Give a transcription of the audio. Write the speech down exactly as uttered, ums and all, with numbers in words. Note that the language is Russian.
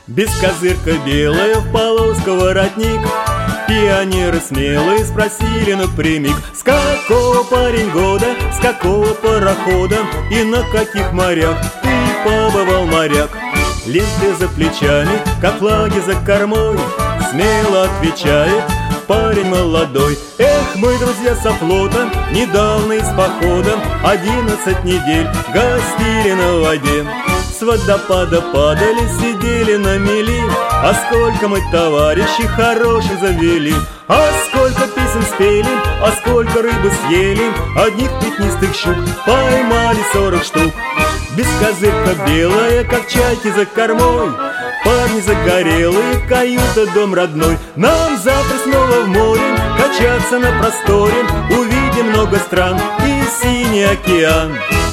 Без козырка белая, в полоску воротник. Пионеры смелые спросили напрямик: с какого, парень, года, с какого парохода и на каких морях ты побывал, моряк? Ленты за плечами, как флаги за кормой, смело отвечает парень молодой. Эх, мы, друзья со флота, недавно из похода одиннадцать недель гостили на воде. С водопада падали, сидели на мели. А сколько мы, товарищи, хороших завели! А сколько песен спели, а сколько рыбы съели! Одних пятнистых щук поймали сорок штук. Без козырка белая, как чайки за кормой, парни загорелые, каюта, дом родной. Нам завтра снова в море качаться на просторе, увидим много стран и синий океан.